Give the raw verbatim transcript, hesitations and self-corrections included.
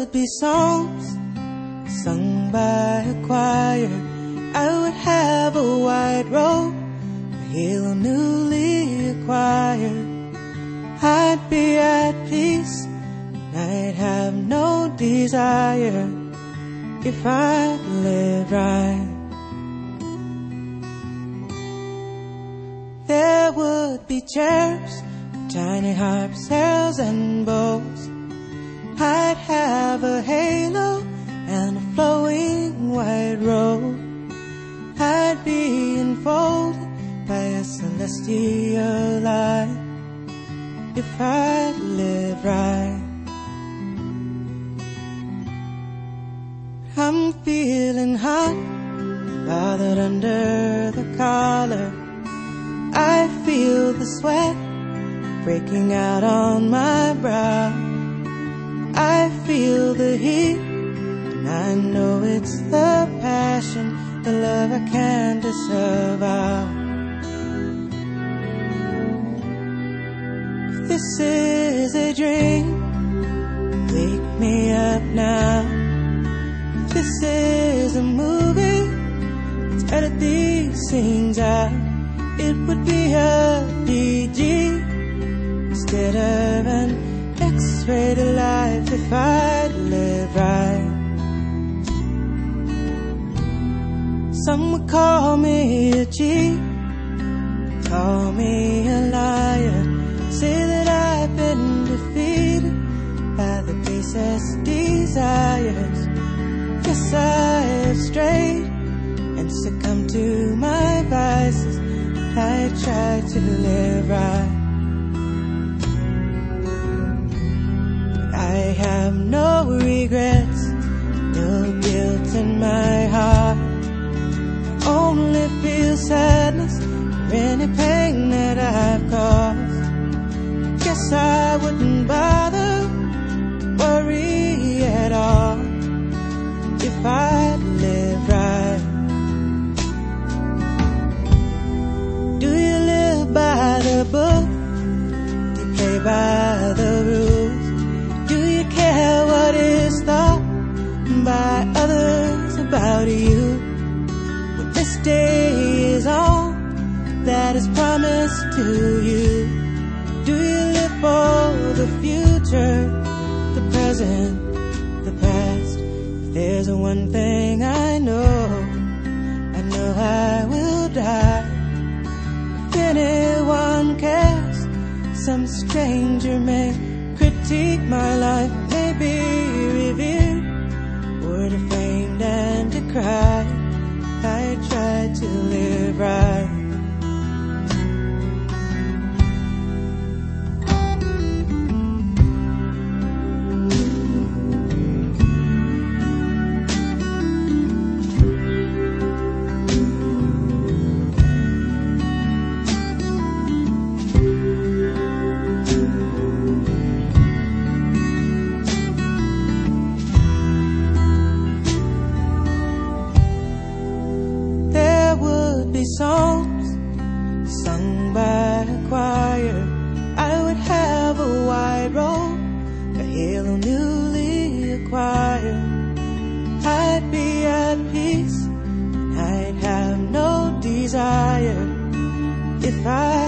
would be songs sung by a choir. I would have a white robe, a halo newly acquired. I'd be at peace, and I'd have no desire if I lived right. There would be chairs, tiny harps, heralds and bows. I'd have a halo and a flowing white robe. I'd be enfolded by a celestial light if I lived right. I'm feeling hot, bothered under the collar. I feel the sweat breaking out on my brow. I feel the heat, and I know it's the passion, the love I can't disavow. If this is a dream, wake me up now. If this is a movie, let's edit these scenes out. It would be a P G instead of an X-rated life if I'd live right. Some would call me a cheat, call me a liar, say that I've been defeated by the basest desires. Yes, I have strayed and succumbed to my vices. I try to live right. I have no regrets, no guilt in my heart. I only feel sadness for any pain that I've caused. Guess I wouldn't bother to worry at all if I'd live right. Do you live by the book? Do you play by the rules? Do you care what is thought by others about you? When this day is on that is promised to you, do you live for the future, the present, the past? If there's one thing I know, I know I will die. If anyone cares, some stranger may critique my life, may be revered or defamed and decried. I try to live right. Songs sung by a choir. I would have a white robe, a halo newly acquired. I'd be at peace, and I'd have no desire if I